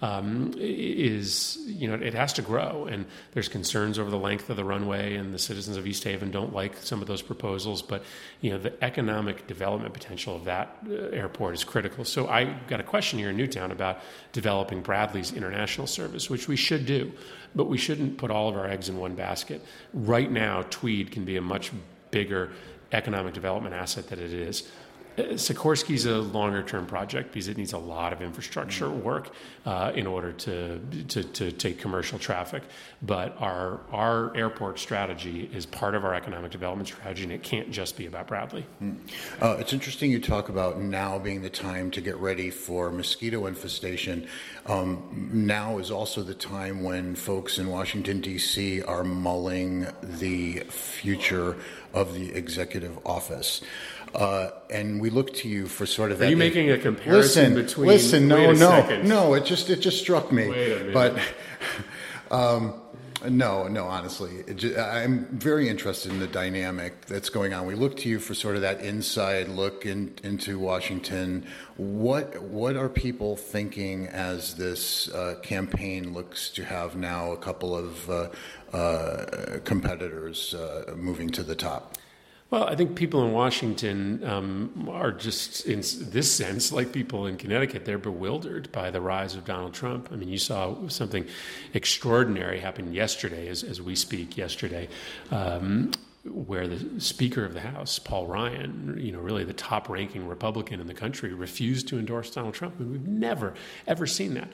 it has to grow. And there's concerns over the length of the runway, and the citizens of East Haven don't like some of those proposals. But, the economic development potential of that airport is critical. So I got a question here in Newtown about developing Bradley's international service, which we should do. But we shouldn't put all of our eggs in one basket. Right now, Tweed can be a much bigger economic development asset than it is. Sikorsky's a longer-term project because it needs a lot of infrastructure work in order to take commercial traffic. But our airport strategy is part of our economic development strategy, and it can't just be about Bradley. It's interesting you talk about now being the time to get ready for mosquito infestation. Now is also the time when folks in Washington, D.C. are mulling the future of the executive office. And we look to you for sort of that. Are you making a comparison between? No. It just struck me. Wait a minute. But no. Honestly, I'm very interested in the dynamic that's going on. We look to you for sort of that inside look into Washington. What are people thinking as this campaign looks to have now a couple of competitors moving to the top? Well, I think people in Washington are just, in this sense, like people in Connecticut, they're bewildered by the rise of Donald Trump. I mean, you saw something extraordinary happen yesterday, as we speak yesterday, where the Speaker of the House, Paul Ryan, really the top-ranking Republican in the country, refused to endorse Donald Trump. I mean, we've never, ever seen that.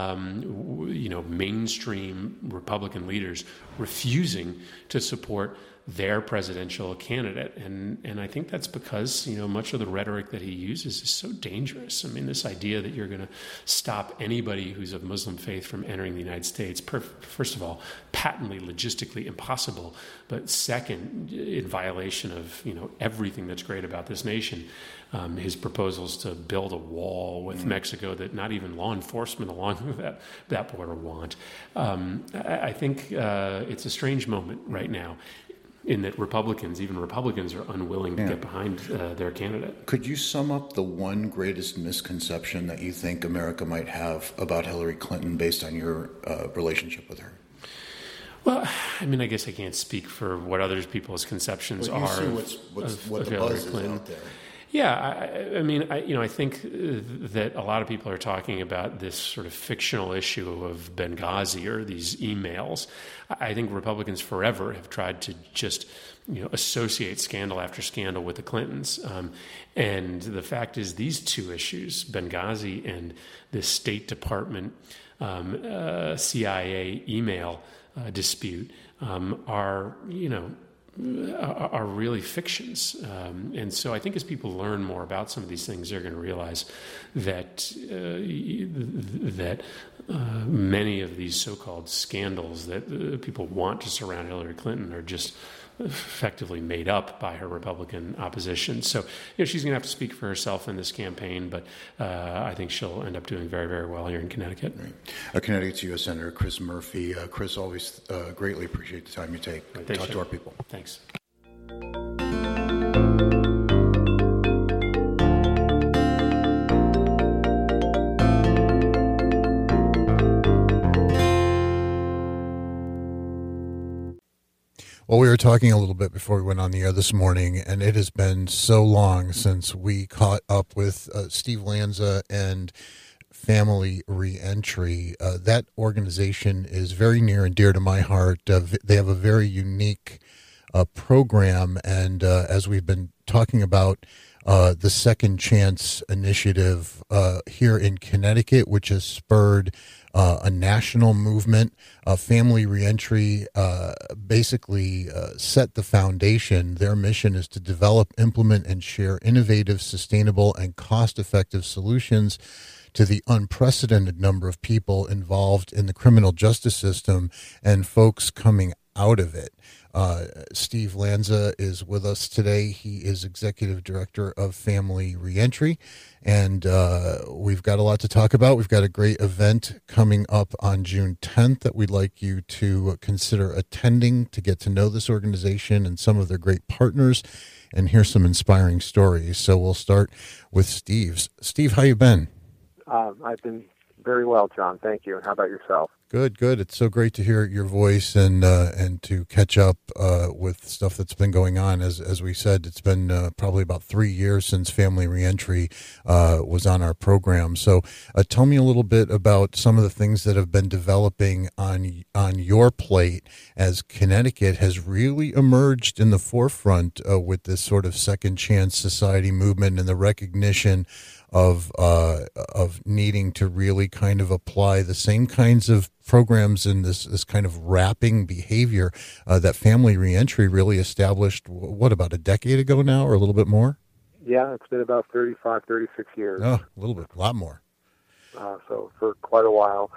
Mainstream Republican leaders refusing to support their presidential candidate. And I think that's because, much of the rhetoric that he uses is so dangerous. I mean, this idea that you're going to stop anybody who's of Muslim faith from entering the United States, first of all, patently, logistically impossible, but second, in violation of, everything that's great about this nation. His proposals to build a wall with Mexico that not even law enforcement along that border want. I think it's a strange moment right now, in that even Republicans are unwilling to get behind their candidate. Could you sum up the one greatest misconception that you think America might have about Hillary Clinton based on your relationship with her? Well, I mean, I guess I can't speak for what other people's conceptions are. What the buzz is out there. Yeah, I think that a lot of people are talking about this sort of fictional issue of Benghazi or these emails. I think Republicans forever have tried to just, associate scandal after scandal with the Clintons. And the fact is these two issues, Benghazi and this State Department CIA email dispute, are, are really fictions. And so I think as people learn more about some of these things, they're going to realize that many of these so-called scandals that people want to surround Hillary Clinton are just effectively made up by her Republican opposition. So, she's going to have to speak for herself in this campaign, but I think she'll end up doing very, very well here in Connecticut. Right. Connecticut's U.S. Senator Chris Murphy. Chris, always greatly appreciate the time you take. Talk to our people. Thanks. Well, we were talking a little bit before we went on the air this morning, and it has been so long since we caught up with Steve Lanza and Family Reentry. That organization is very near and dear to my heart. They have a very unique program, and as we've been talking about, the Second Chance initiative here in Connecticut, which has spurred a national movement. Family Reentry basically set the foundation. Their mission is to develop, implement, and share innovative, sustainable, and cost-effective solutions to the unprecedented number of people involved in the criminal justice system and folks coming out of it. Steve Lanza is with us today. He is Executive Director of Family Reentry, and we've got a lot to talk about. We've got a great event coming up on June 10th that we'd like you to consider attending to get to know this organization and some of their great partners and hear some inspiring stories. So we'll start with Steve. Steve, how you been? I've been very well, John. Thank you. And how about yourself? Good. It's so great to hear your voice and to catch up with stuff that's been going on. As we said, it's been probably about 3 years since Family Reentry was on our program. So tell me a little bit about some of the things that have been developing on your plate as Connecticut has really emerged in the forefront with this sort of Second Chance Society movement and the recognition of needing to really kind of apply the same kinds of programs and this kind of wrapping behavior that Family Reentry really established, about a decade ago now or a little bit more? Yeah, it's been about 35, 36 years. Oh, a little bit, a lot more. So for quite a while.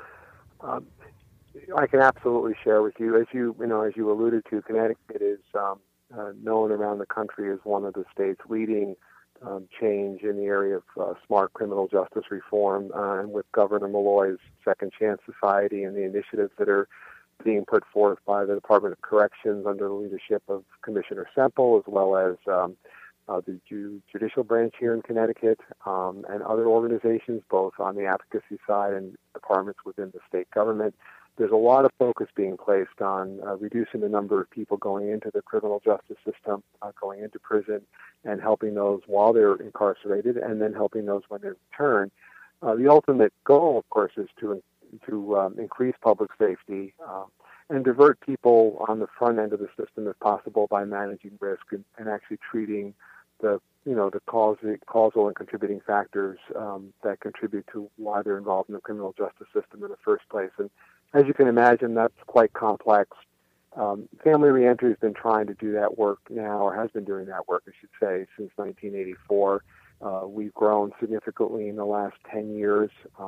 I can absolutely share with you, as you alluded to, Connecticut is known around the country as one of the states leading change in the area of smart criminal justice reform, and with Governor Malloy's Second Chance Society and the initiatives that are being put forth by the Department of Corrections under the leadership of Commissioner Semple, as well as the judicial branch here in Connecticut, and other organizations, both on the advocacy side and departments within the state government. There's a lot of focus being placed on reducing the number of people going into the criminal justice system, going into prison, and helping those while they're incarcerated, and then helping those when they return. The ultimate goal, of course, is to increase public safety and divert people on the front end of the system if possible by managing risk and actually treating the causal and contributing factors that contribute to why they're involved in the criminal justice system in the first place. And as you can imagine, that's quite complex. Family Reentry has been trying to do that work now, or has been doing that work, I should say, since 1984. We've grown significantly in the last 10 years.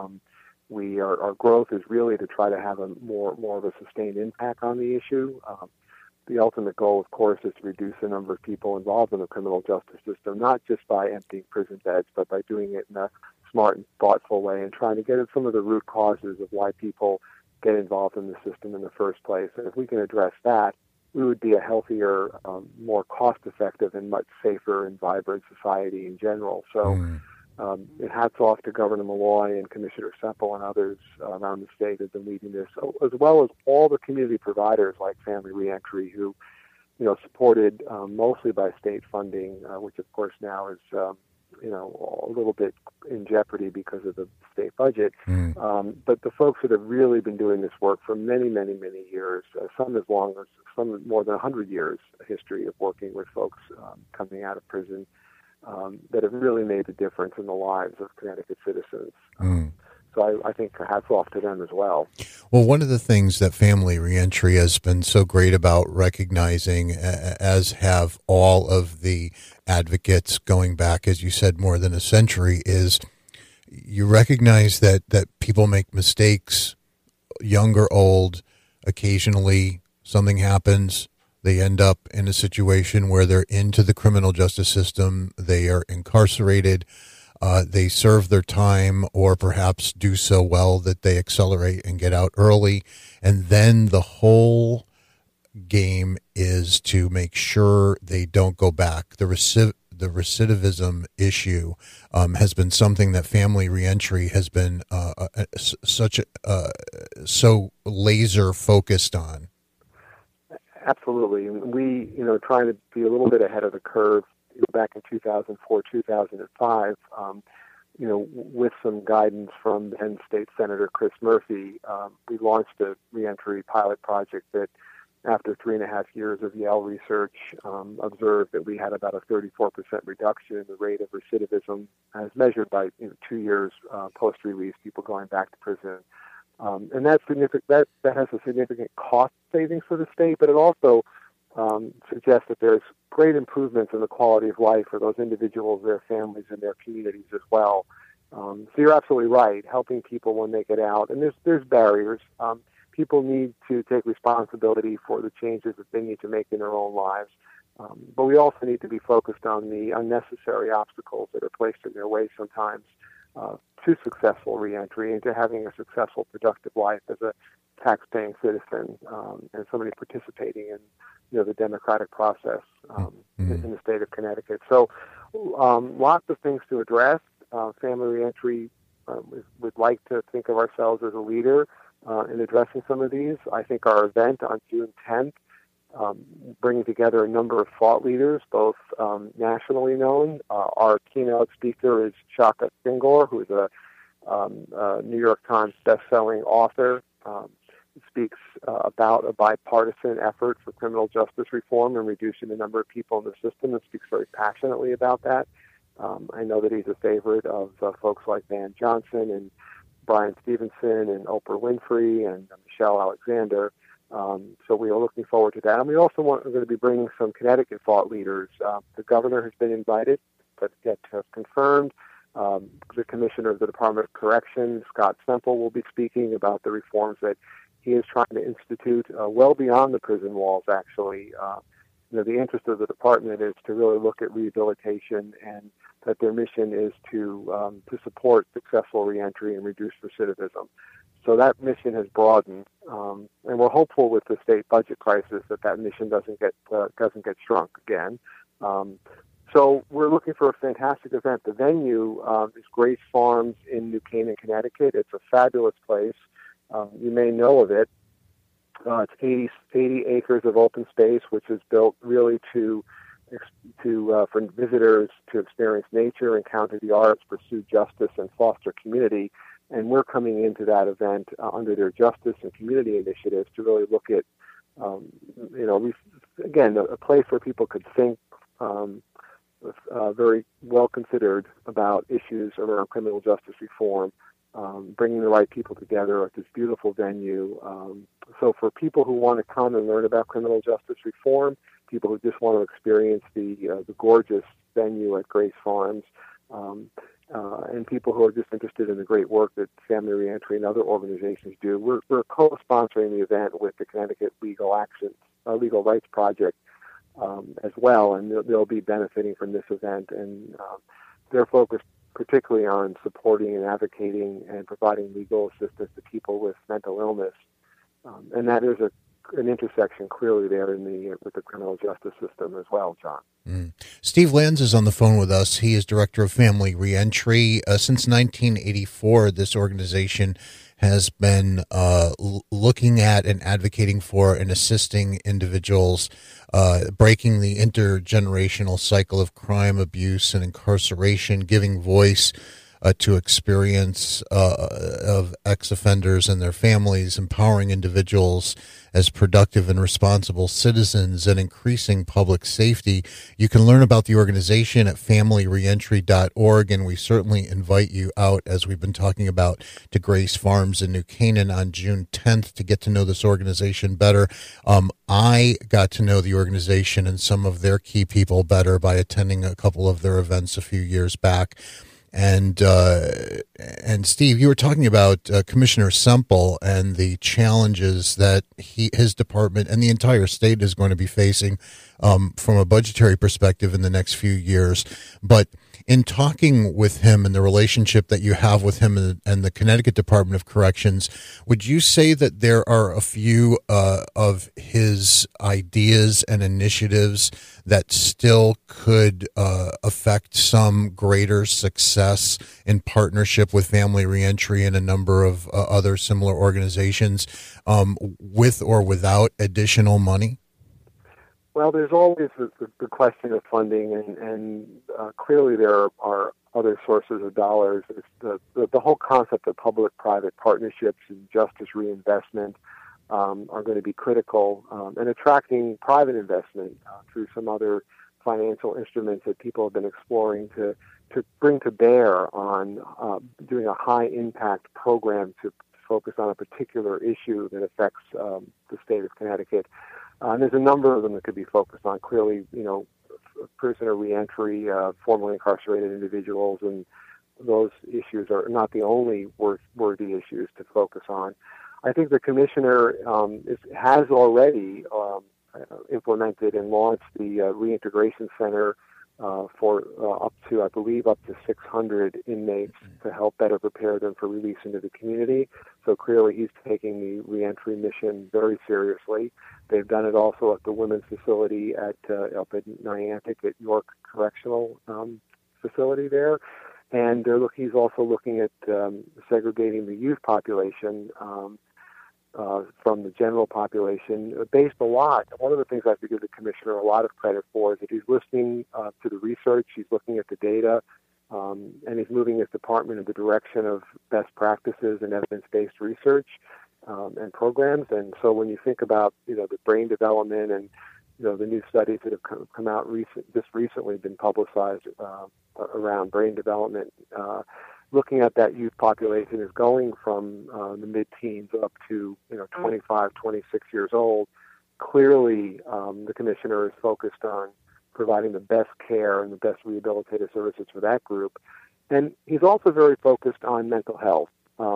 Our growth is really to try to have a more of a sustained impact on the issue. The ultimate goal, of course, is to reduce the number of people involved in the criminal justice system, not just by emptying prison beds, but by doing it in a smart and thoughtful way and trying to get at some of the root causes of why people get involved in the system in the first place. And if we can address that, we would be a healthier, more cost-effective, and much safer and vibrant society in general. So hats off to Governor Malloy and Commissioner Semple and others around the state who have been leading this, as well as all the community providers like Family Reentry, who, supported mostly by state funding, which of course now is, a little bit in jeopardy because of the state budget. But the folks that have really been doing this work for many, many, many years, some more than 100 years history of working with folks coming out of prison, that have really made a difference in the lives of Connecticut citizens. So I think hats off to them as well. Well, one of the things that Family Reentry has been so great about recognizing, as have all of the advocates going back, as you said, more than a century, is you recognize that people make mistakes, young or old. Occasionally something happens. They end up in a situation where they're into the criminal justice system. They are incarcerated. They serve their time, or perhaps do so well that they accelerate and get out early. And then the whole game is to make sure they don't go back. The recidivism issue has been something that Family Reentry has been so laser focused on. Absolutely. We, trying to be a little bit ahead of the curve back in 2004, 2005, with some guidance from then State Senator Chris Murphy, we launched a reentry pilot project that, after 3.5 years of Yale research, observed that we had about a 34% reduction in the rate of recidivism as measured by 2 years post-release, people going back to prison. And that's significant. That has a significant cost savings for the state, but it also suggests that there's great improvements in the quality of life for those individuals, their families, and their communities as well. So you're absolutely right. Helping people when they get out, and there's barriers. People need to take responsibility for the changes that they need to make in their own lives. But we also need to be focused on the unnecessary obstacles that are placed in their way sometimes to successful reentry and to having a successful, productive life as a tax-paying citizen and somebody participating in the democratic process in the state of Connecticut. So lots of things to address. Family Reentry would like to think of ourselves as a leader in addressing some of these. I think our event on June 10th, bringing together a number of thought leaders, both nationally known. Our keynote speaker is Shaka Singor, who is a New York Times best-selling author. Speaks about a bipartisan effort for criminal justice reform and reducing the number of people in the system, and speaks very passionately about that. I know that he's a favorite of folks like Van Johnson and Brian Stevenson and Oprah Winfrey and Michelle Alexander. So we are looking forward to that. And we also are going to be bringing some Connecticut thought leaders. The governor has been invited, but yet to have confirmed. The commissioner of the Department of Corrections, Scott Semple, will be speaking about the reforms that he is trying to institute well beyond the prison walls, actually. The interest of the department is to really look at rehabilitation, and that their mission is to support successful reentry and reduce recidivism. So that mission has broadened, and we're hopeful with the state budget crisis that mission doesn't get shrunk again. So we're looking for a fantastic event. The venue is Grace Farms in New Canaan, Connecticut. It's a fabulous place. You may know of it. It's 80 acres of open space, which is built really for visitors to experience nature, encounter the arts, pursue justice, and foster community. And we're coming into that event under their justice and community initiatives to really look at, again, a place where people could think very well considered about issues around criminal justice reform, bringing the right people together at this beautiful venue. So for people who want to come and learn about criminal justice reform, people who just want to experience the gorgeous venue at Grace Farms, and people who are just interested in the great work that Family Reentry and other organizations do, we're co-sponsoring the event with the Connecticut Legal Rights Project as well, and they'll be benefiting from this event. And they're focused particularly on supporting and advocating and providing legal assistance to people with mental illness. And that is an intersection clearly there with the criminal justice system as well, John. Steve Lanz is on the phone with us. He is director of Family Reentry. Since 1984, this organization has been looking at and advocating for and assisting individuals breaking the intergenerational cycle of crime, abuse, and incarceration, giving voice to experience of ex-offenders and their families, empowering individuals as productive and responsible citizens and increasing public safety. You can learn about the organization at familyreentry.org, and we certainly invite you out, as we've been talking about, to Grace Farms in New Canaan on June 10th to get to know this organization better. I got to know the organization and some of their key people better by attending a couple of their events a few years back. And Steve, you were talking about Commissioner Semple and the challenges that his department and the entire state is going to be facing from a budgetary perspective in the next few years. But in talking with him and the relationship that you have with him and the Connecticut Department of Corrections, would you say that there are a few of his ideas and initiatives that still could affect some greater success in partnership with Family Reentry and a number of other similar organizations with or without additional money? Well, there's always the question of funding, and clearly there are other sources of dollars. It's the whole concept of public-private partnerships and justice reinvestment are going to be critical, and attracting private investment through some other financial instruments that people have been exploring to bring to bear on doing a high-impact program to focus on a particular issue that affects the state of Connecticut. And there's a number of them that could be focused on. Clearly, prisoner reentry, formerly incarcerated individuals, and those issues are not the only worthy issues to focus on. I think the commissioner has already implemented and launched the reintegration center for up to 600 inmates to help better prepare them for release into the community. So clearly he's taking the reentry mission very seriously. They've done it also at the women's facility up at Niantic at York Correctional facility there. And he's also looking at segregating the youth population from the general population based a lot. One of the things I have to give the commissioner a lot of credit for is that he's listening to the research, he's looking at the data, and he's moving his department in the direction of best practices and evidence-based research and programs. And so when you think about, the brain development and, the new studies that have come out just recently been publicized around brain development, looking at that youth population is going from the mid-teens up to 25, 26 years old. Clearly, the commissioner is focused on providing the best care and the best rehabilitative services for that group. And he's also very focused on mental health.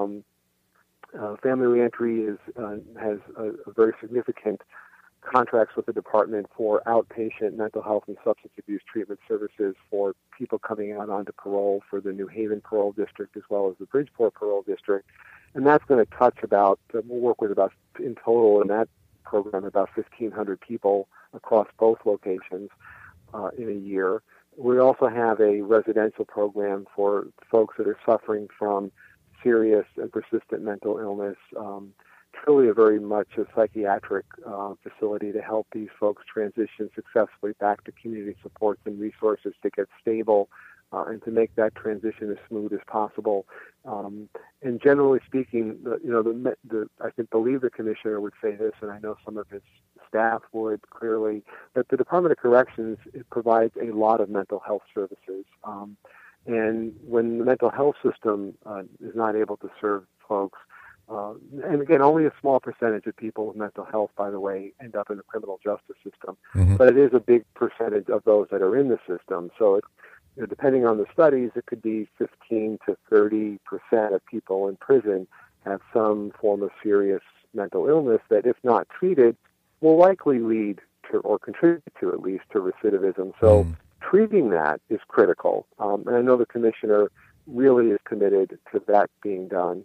Family Reentry has a very significant contracts with the department for outpatient mental health and substance abuse treatment services for people coming out onto parole for the New Haven Parole District as well as the Bridgeport Parole District. And that's going to touch we'll work with about, in total in that program, about 1,500 people across both locations in a year. We also have a residential program for folks that are suffering from serious and persistent mental illness, truly a very much a psychiatric facility to help these folks transition successfully back to community supports and resources to get stable and to make that transition as smooth as possible. And generally speaking, I believe the commissioner would say this, and I know some of his staff would clearly, that the Department of Corrections provides a lot of mental health services. And when the mental health system is not able to serve folks, and again, only a small percentage of people with mental health, by the way, end up in the criminal justice system. Mm-hmm. But it is a big percentage of those that are in the system. So, depending on the studies, it could be 15 to 30% of people in prison have some form of serious mental illness that, if not treated, will likely lead to or contribute to at least to recidivism. So treating that is critical. And I know the commissioner really is committed to that being done.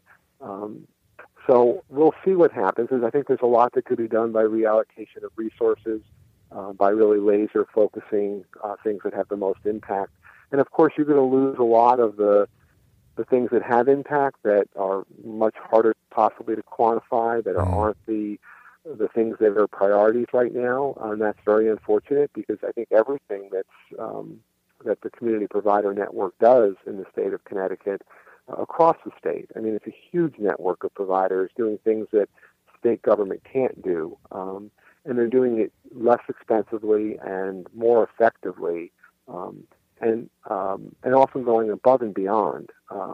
So we'll see what happens. I think there's a lot that could be done by reallocation of resources, by really laser focusing things that have the most impact. And of course, you're going to lose a lot of the things that have impact that are much harder possibly to quantify, that aren't the things that are priorities right now. And that's very unfortunate because I think everything that the community provider network does in the state of Connecticut across the state. I mean, it's a huge network of providers doing things that state government can't do. And they're doing it less expensively and more effectively, and often going above and beyond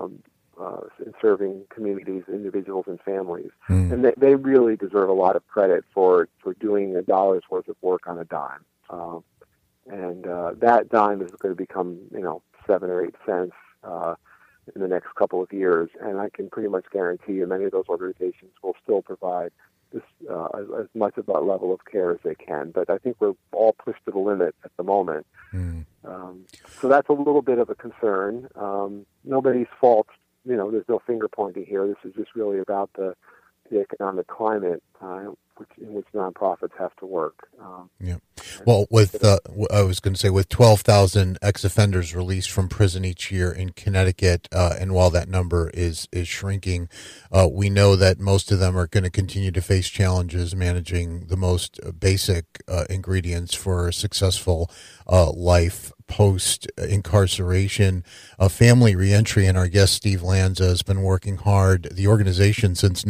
in serving communities, individuals, and families. And they really deserve a lot of credit for doing a dollar's worth of work on a dime. And that dime is going to become 7 or 8 cents in the next couple of years. And I can pretty much guarantee you many of those organizations will still provide this, as much of that level of care as they can. But I think we're all pushed to the limit at the moment. So that's a little bit of a concern. Nobody's fault. There's no finger pointing here. This is just really about the economic climate in which nonprofits have to work. Well, I was going to say, with 12,000 ex-offenders released from prison each year in Connecticut, and while that number is shrinking, we know that most of them are going to continue to face challenges managing the most basic ingredients for a successful life post-incarceration. Family reentry, and our guest Steve Lanza has been working hard, the organization since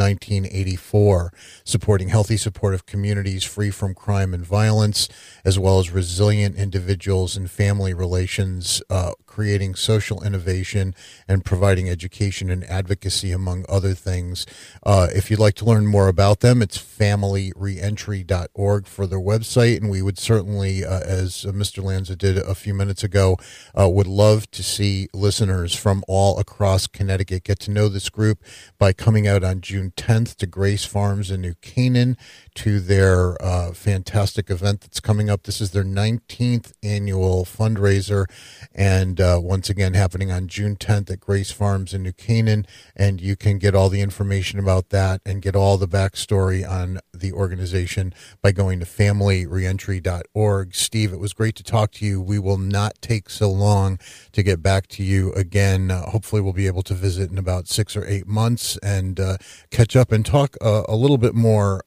1984, supporting healthy, supportive communities free from crime and violence, as well as resilient individuals and family relations, creating social innovation and providing education and advocacy, among other things. If you'd like to learn more about them, it's familyreentry.org for their website, and we would certainly, as Mr. Lanza did a few minutes ago, would love to see listeners from all across Connecticut get to know this group by coming out on June 10th to Grace Farms in New Canaan to their fantastic event that's coming up. This is their 19th annual fundraiser, and once again happening on June 10th at Grace Farms in New Canaan, and you can get all the information about that and get all the backstory on the organization by going to familyreentry.org. Steve, it was great to talk to you. We will not take so long to get back to you again. Hopefully we'll be able to visit in about 6 or 8 months and catch up and talk a little bit more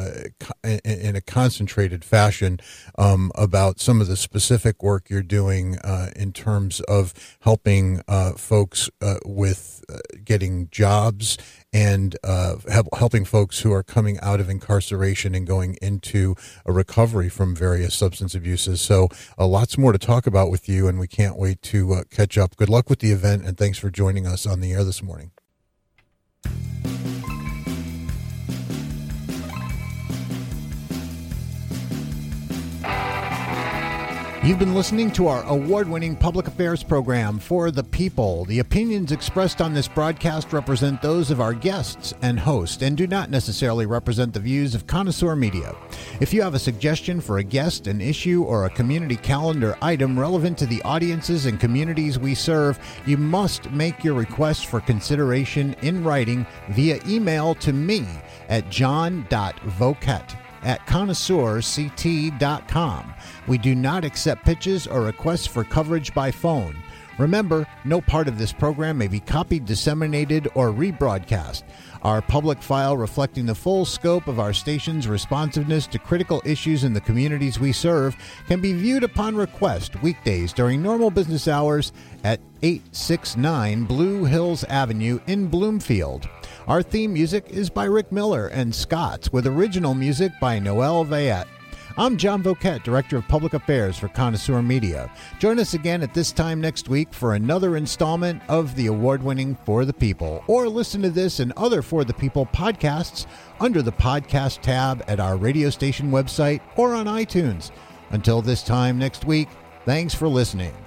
in a concentrated fashion about some of the specific work you're doing in terms of helping folks with getting jobs and helping folks who are coming out of incarceration and going into a recovery from various substance abuses. So lots more to talk about with you, and we can't wait to catch up. Good luck with the event, and thanks for joining us on the air this morning. You've been listening to our award-winning public affairs program, For the People. The opinions expressed on this broadcast represent those of our guests and host and do not necessarily represent the views of Connoisseur Media. If you have a suggestion for a guest, an issue, or a community calendar item relevant to the audiences and communities we serve, you must make your request for consideration in writing via email to me at john.voket@connoisseurct.com. We do not accept pitches or requests for coverage by phone. Remember, no part of this program may be copied, disseminated, or rebroadcast. Our public file reflecting the full scope of our station's responsiveness to critical issues in the communities we serve can be viewed upon request weekdays during normal business hours at 869 Blue Hills Avenue in Bloomfield. Our theme music is by Rick Miller and Scott's, with original music by Noel Vayette. I'm John Voket, Director of Public Affairs for Connoisseur Media. Join us again at this time next week for another installment of the award-winning For the People, or listen to this and other For the People podcasts under the podcast tab at our radio station website or on iTunes. Until this time next week, thanks for listening.